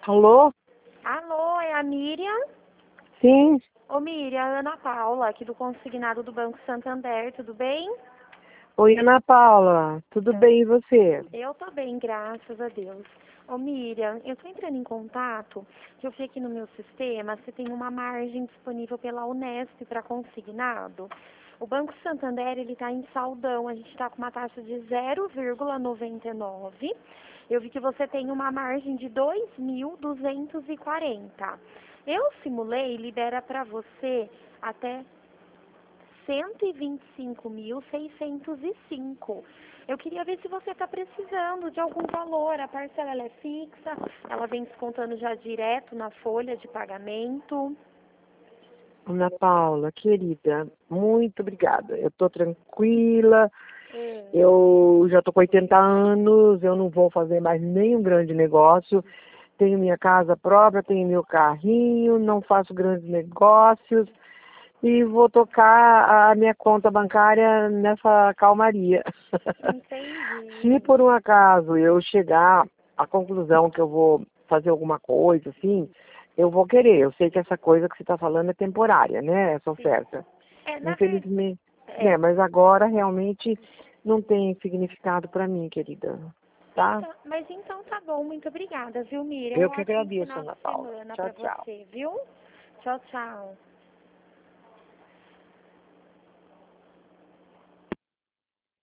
Alô? Alô, é a Miriam? Sim. Ô Miriam, Ana Paula, aqui do Consignado do Banco Santander, tudo bem? Oi, Ana Paula. Tudo bem e você? Eu tô bem, graças a Deus. Ô Miriam, eu tô entrando em contato, que eu vi aqui no meu sistema, você tem uma margem disponível pela Unesp para consignado. O Banco Santander, ele tá em saldão, a gente está com uma taxa de 0,99. Eu vi que você tem uma margem de 2.240. Eu simulei, libera para você até 125.605. Eu queria ver se você está precisando de algum valor. A parcela ela é fixa, ela vem descontando já direto na folha de pagamento. Ana Paula, querida, muito obrigada. Eu tô tranquila, eu já tô com 80 anos, eu não vou fazer mais nenhum grande negócio. Tenho minha casa própria, tenho meu carrinho, não faço grandes negócios e vou tocar a minha conta bancária nessa calmaria. Entendi. Se por um acaso eu chegar à conclusão que eu vou fazer alguma coisa, assim, eu vou querer. Eu sei que essa coisa que você está falando é temporária, né? Essa oferta. Na verdade, Infelizmente. Né? Mas agora realmente não tem significado para mim, querida. Tá? mas então tá bom, muito obrigada, viu, Miriam? Eu Um que ótimo agradeço, final Ana de Paula. semana Tchau, para tchau. você, viu? Tchau, tchau.